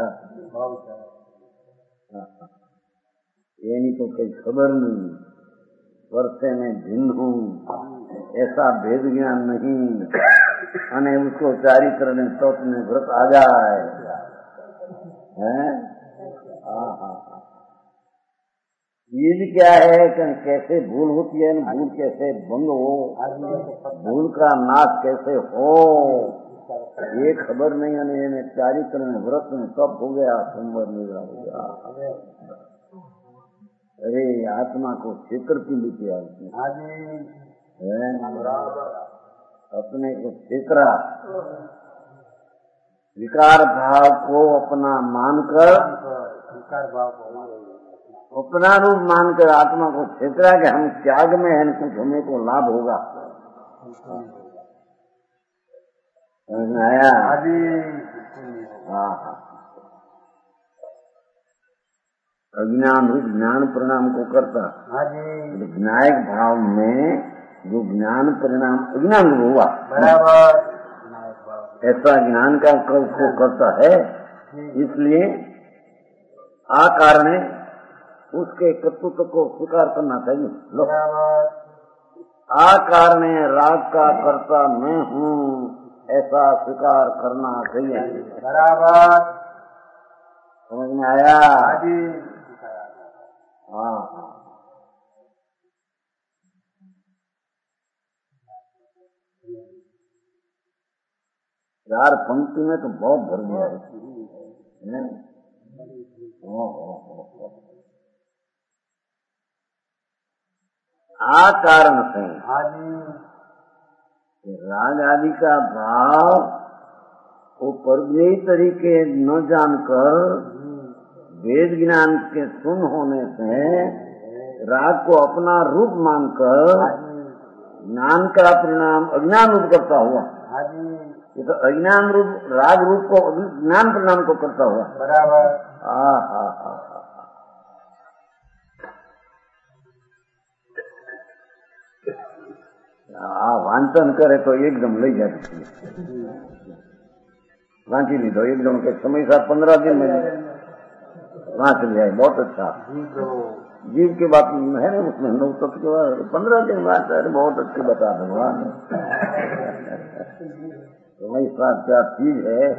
ये नहीं तो कहीं खबर नहीं वर्षे में भिन्न हूँ ऐसा भेद ज्ञान नहीं अने उसको चारित्र ने तप में व्रत आ जाए हैं। ये भी क्या है कि कैसे भूल होती है, भूल कैसे भंग हो, भूल का नाश कैसे हो ये खबर नहीं है। चारित्र में व्रत में सब हो गया, सोमवार मेरा हो गया। अरे आत्मा को छेत्र की लिखी अपने को छेत्रा विकार भाव को अपना मानकर विकार भाव अपना रूप मानकर आत्मा को छेत्रा के हम त्याग में है कुछ हमें को लाभ होगा। आया? हाँ हाँ अज्ञान रूप ज्ञान परिणाम को करता विनायक भाव में जो ज्ञान परिणाम अज्ञान हुआ बराबर ऐसा ज्ञान का को करता है। इसलिए आ कारण उसके कर्तृत्व को स्वीकार करना चाहिए। लो आ कारण राग का कर्ता मैं हूँ ऐसा स्वीकार करना चाहिए। बराबर समझ में आया? हाँ हाँ चार पंक्ति में तो बहुत भर गया है। आ कारण से राग आदि का भाव वो परग्रही तरीके न जानकर वेद ज्ञान के सुन होने से राग को अपना रूप मानकर ज्ञान का परिणाम अज्ञान रूप करता हुआ ये तो अज्ञान रूप राग रूप को ज्ञान परिणाम को करता हुआ बराबर। हाँ हाँ हाँ हाँ वांचन करे तो एकदम ले जाती वांची ली दो एकदम के समय साथ पंद्रह दिन में वांच लिया बहुत अच्छा। जीव की बात है ना उसमें नौ तत्व पंद्रह दिन बाद बहुत अच्छी बता भगवान। तुम्हारी साथ क्या चीज है,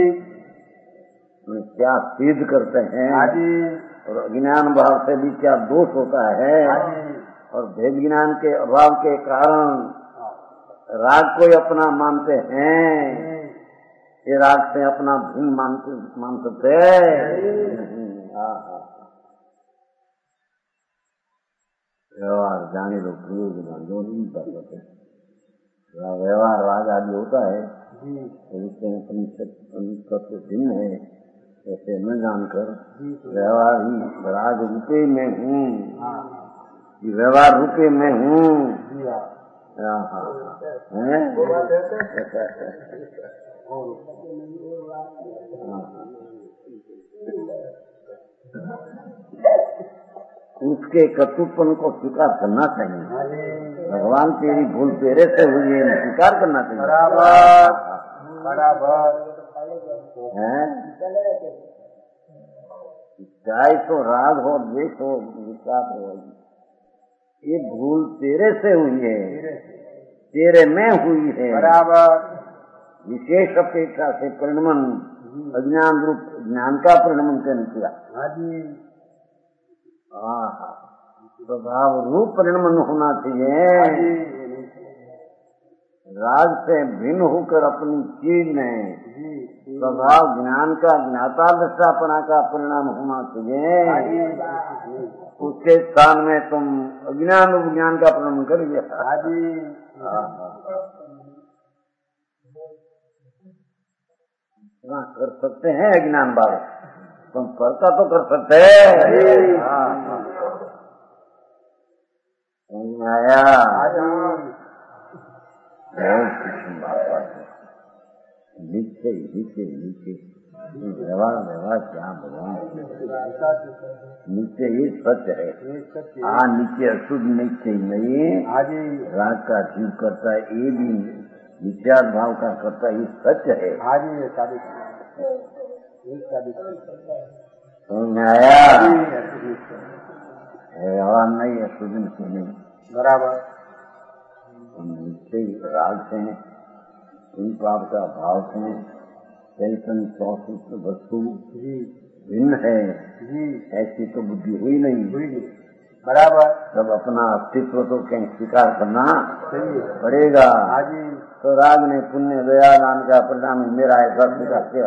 क्या सिद्ध करते हैं, और अज्ञान भाव से भी क्या दोष होता है, और भेद ज्ञान के अभाव के कारण राग को अपना मानते हैं, ये राग से अपना भिन्न मानते मान सकते व्यवहार जाने लो प्रयोग जो नहीं कर सकते। व्यवहार राग आदि होता है इससे अपनी सबसे भिन्न है, ऐसे न जानकर व्यवहार ही राग रूपे में हूँ, व्यवहार रूपे में हूँ। उसके कर्तृत्व को स्वीकार करना चाहिए। भगवान तेरी भूल तेरे से हुई है, स्वीकार करना चाहिए। बराबर बराबर है, चाहे तो राग हो, द्वेष हो, विचार हो, ये भूल तेरे से हुई है, तेरे में हुई है। बराबर विशेष अपेक्षा से परिणमन अज्ञान रूप ज्ञान का परिणमन करने किया। स्वभाव रूप परिणमन होना चाहिए। राग से भिन्न होकर अपनी चीज में स्वभाव ज्ञान का ज्ञाता दृष्टापना का परिणाम होना चाहिए। उसके स्थान में तुम अज्ञान रूप ज्ञान का परिणाम कर दिया। कर सकते हैं अज्ञान भाव, तुम करता तो कर सकते हैं। आया नीचे नीचे नीचे व्यवहार व्यवहार क्या भगवान नीचे ये सत्य है। हाँ नीचे अशुद्ध नीचे नहीं, राग का जीव करता है, ये भी विचार भाव का करता है, ये सत्य है। आया व्यवहार नहीं अशुद्ध नहीं बराबर। नीचे राग से पाप का भाव से चैतन्य सौसूत्र वस्तु भिन्न है, ऐसी तो बुद्धि हुई नहीं। बराबर तब अपना अस्तित्व तो कहीं स्वीकार करना पड़ेगा। तो राग ने पुण्य दया दान का परिणाम मेरा ऐसा स्वीकार किया।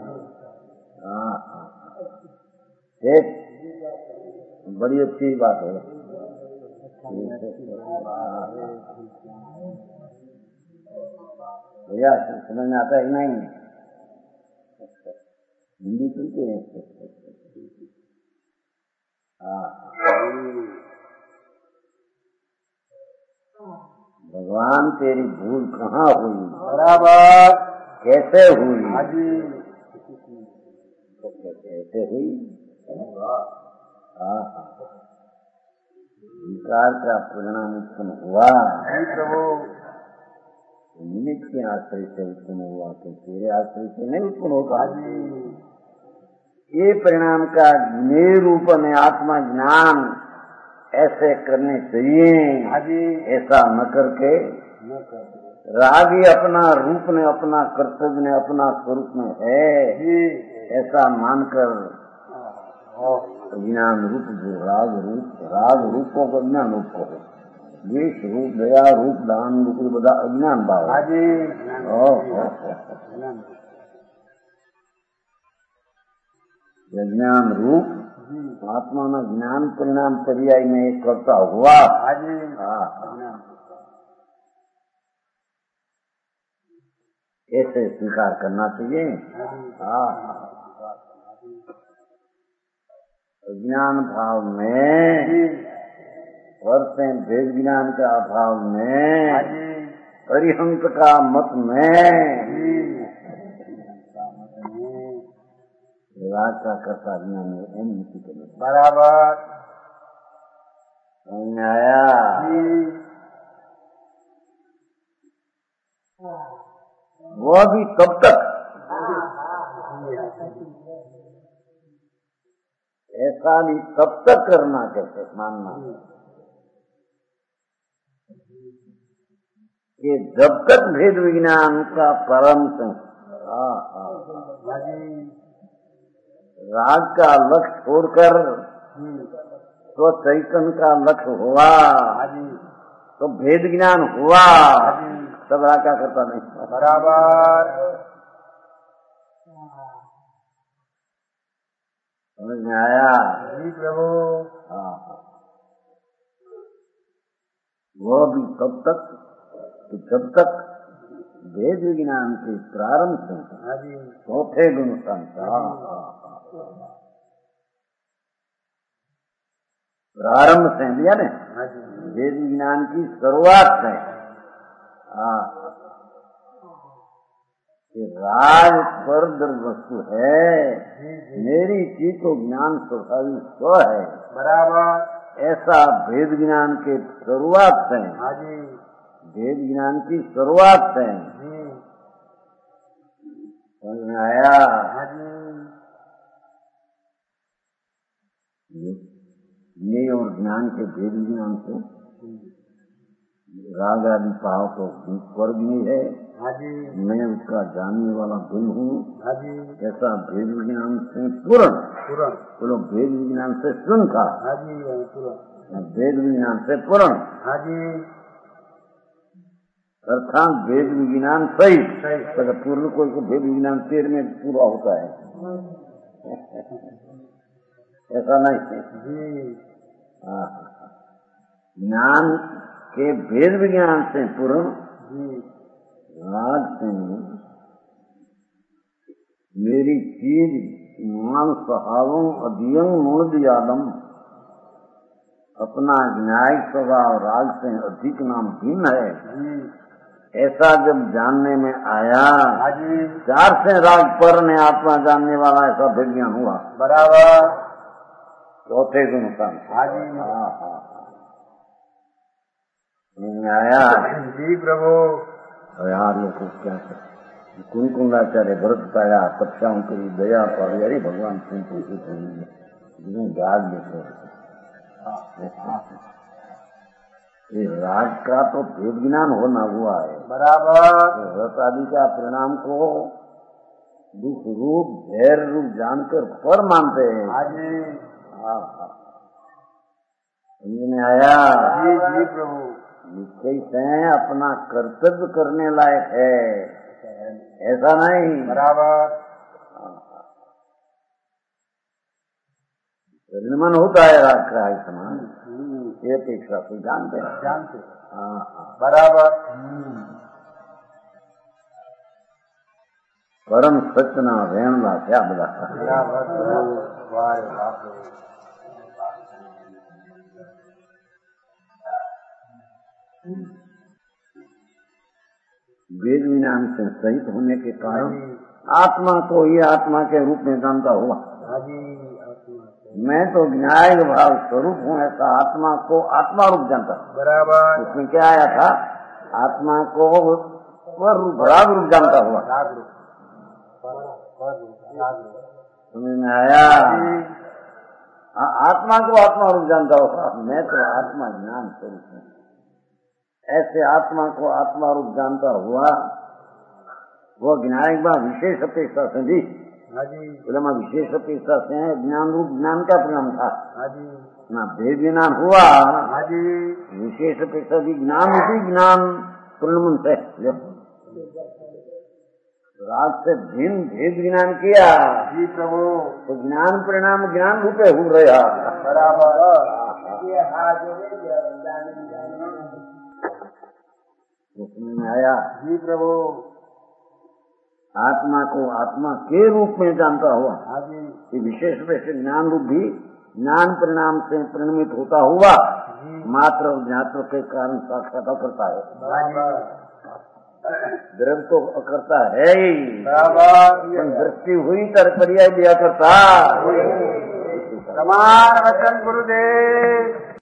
एक बड़ी अच्छी बात है। भैया समझ में आता है कि नहीं? हिंदी सुनते हैं? भगवान तेरी भूल कहाँ हुई, बराबर कैसे हुई, कैसे हुई? विकार का परिणाम उत्पन्न हुआ, निमित्त के आश्रय से उत्पन्न हुआ, तो तेरे आश्रय से नहीं उत्पन्न होगा। ये परिणाम का निरूपण है आत्मा ज्ञान, ऐसे करने चाहिए। ऐसा न करके राग ही अपना रूप में, अपना कर्तव्य में, अपना स्वरूप में है, ऐसा मानकर ज्ञान रूप जो राग रूप राग रूपों को ज्ञान रूप को द्वेष रूप दया रूप दान रूप बता अज्ञान भाव। ज्ञान रूप आत्मा में ज्ञान परिणाम पर्याय में एक करता हुआ। ऐसे स्वीकार करना चाहिए। अज्ञान भाव में वर्षे भेद ज्ञान का अभाव में अरिहंत का मत में विवाद का कर्ता ज्ञान में बराबर आया। वो भी तब तक ऐसा नहीं, तब तक करना कैसे मानना। कि जब तक भेद विज्ञान का परम राग का लक्ष्य छोड़कर तो चैतन्य का लक्ष्य हुआ तो भेद ज्ञान हुआ, तब राग का करता नहीं। बराबर समझ में आया? जी प्रभु। हाँ, वो भी तब तक कि जब तक भेद विज्ञान के प्रारंभ से चौथे गुण संसार प्रारंभ से दिया ने वेद विज्ञान की शुरुआत से राज पर वस्तु है, मेरी चीज को ज्ञान स्वभाविक स्व है। बराबर ऐसा भेद ज्ञान के शुरुआत से वेद ज्ञान की शुरुआत से समझ में आया? ये और ज्ञान के भेद ज्ञान से राग आदि भाव तो स्वर्ग में है, मैं उसका जानने वाला भिन्न हूँ। ऐसा भेद विज्ञान से पूर्ण बोलो, भेद विज्ञान से सुन था, भेद विज्ञान से पूर्ण अर्थात भेद विज्ञान सही तो पूर्ण कोई को भेद विज्ञान तेर में पूरा होता है, ऐसा नहीं। ज्ञान के भेद विज्ञान से पूर्ण राग से मेरी चीज मान सहावों अधियम मूल दियादम अपना न्यायिक स्वभाव राग से अधिक नाम भिन्न है, ऐसा जब जानने में आया चार से राग पर ने आत्मा जानने वाला ऐसा विज्ञान हुआ। बराबर चौथे गुण का आया जी प्रभु। यार लोग क्या कर कुल कुंडाचार्य भरत पाया तपस्याओं के लिए दया पर यारी भगवान सिंह जिन्हें राग देते ये राग का तो भेद ज्ञान होना हुआ है। बराबर भरत आदि का परिणाम को दुख रूप धैर्य रूप जानकर पर मानते हैं। हाँ हाँ समझ में आया? जी जी प्रभु। कैसे अपना कर्तव्य करने लायक है, ऐसा नहीं। बराबर परिणमन होता है राग का समान ये अपेक्षा से जानते हैं जानते हाँ बराबर परम सचना वेणला क्या बोला वेद विज्ञान से सहित होने के कारण आत्मा को ही आत्मा के रूप में जानता हुआ। मैं तो न्याय भाव स्वरूप हूँ ऐसा आत्मा को आत्मा रूप जानता। बराबर उसमें क्या आया था? आत्मा को राग रूप जानता हुआ। समझ में आया? आत्मा को आत्मा रूप जानता होगा। मैं तो आत्मा ज्ञान स्वरूप हूँ ऐसे आत्मा को आत्मा रूप जानता हुआ वो ज्ञान बात विशेष अपेक्षा से भी मैं विशेष अपेक्षा से ज्ञान रूप ज्ञान का परिणाम था ना भेद ज्ञान हुआ विशेष अपेक्षा भी ज्ञान रूपी ज्ञान परिणाम से राग से भिन्न भेद ज्ञान किया जी प्रभु तो ज्ञान परिणाम ज्ञान रूपे हो रहा। बराबर उसमें आया जी प्रभु आत्मा को आत्मा के रूप में जानता हुआ ये विशेष रूप से ज्ञान रूप भी ज्ञान परिणाम से परिणमित होता हुआ मात्र ज्ञातों के कारण साक्षात्कार करता है। द्रव्य तो करता है ही दृष्टि हुई तर पर्याय दिया करता। प्रमाण वचन गुरुदेव।